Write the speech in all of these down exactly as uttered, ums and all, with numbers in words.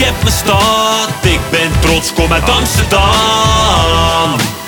heb mijn stad, ik ben trots, kom uit Amsterdam.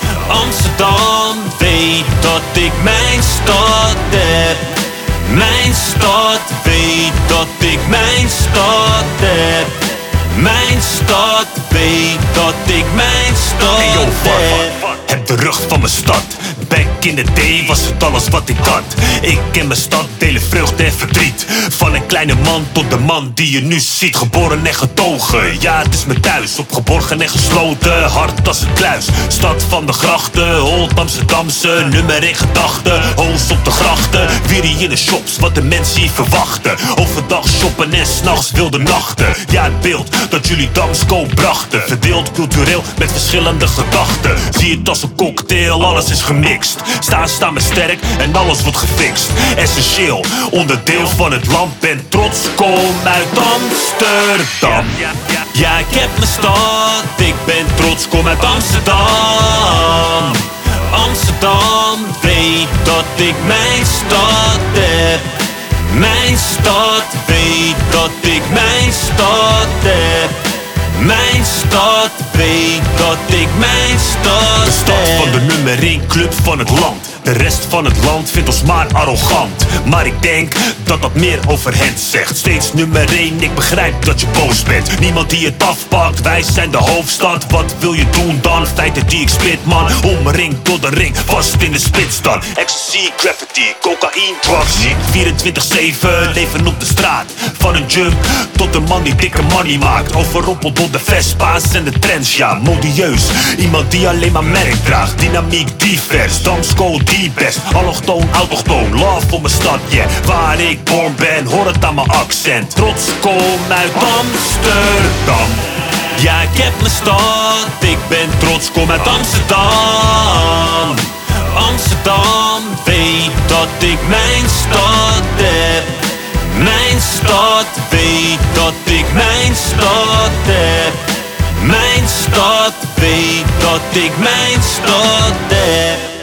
Amsterdam, weet dat ik mijn stad heb. Mijn stad, weet dat ik mijn stad heb. Mijn stad, weet dat ik mijn stad hey yo, heb. Heb de rug van mijn stad. Back in the day was het alles wat ik had. Ik en mijn stad delen vreugde en verdriet. Van een kleine man tot de man die je nu ziet. Geboren en getogen, ja het is mijn thuis. Opgeborgen en gesloten, hard als een kluis. Stad van de grachten, Old Amsterdamse. Nummer in gedachten, hoos op de grachten. Wierie in de shops, wat de mensen hier verwachten. Overdag shoppen en s'nachts wilde nachten. Ja het beeld dat jullie Damsko brachten. Verdeeld cultureel met verschillende gedachten. Zie het als een cocktail, alles is gemixt. Staan staan me sterk en alles wordt gefixt. Essentieel, onderdeel van het land. Ben trots, kom uit Amsterdam. Ja, ik heb mijn stad, ik ben trots, kom uit Amsterdam. Amsterdam, weet dat ik mijn stad heb. Mijn stad, weet dat ik mijn stad heb. Mijn stad, weet dat ik mijn stad De stad heb. van de nummer één club van het land. De rest van het land vindt ons maar arrogant. Maar ik denk dat dat meer over hen zegt. Steeds nummer één, ik begrijp dat je boos bent. Niemand die het afpakt, wij zijn de hoofdstad. Wat wil je doen dan? Feiten die ik spit man. Omringd door de ring, vast in de spits dan. Ecstasy, graffiti, cocaïne, drugs. vierentwintig zeven, leven op de straat. Van een junk tot een man die dikke money maakt. Overrompeld door de Vespa's en de trends, ja modieus. Iemand die alleen maar merk draagt. Dynamiek, divers, Damsko, die best. Allochtoon, autochtoon, love voor mijn stad, yeah. Waar ik born ben, hoor het aan mijn accent. Trots, kom uit Amsterdam. Ja, ik heb mijn stad, ik ben trots, kom uit Amsterdam. Amsterdam, weet dat ik mijn stad heb. Mijn stad, weet dat ik mijn stad heb. Mijn stad, weet dat ik mijn stad heb.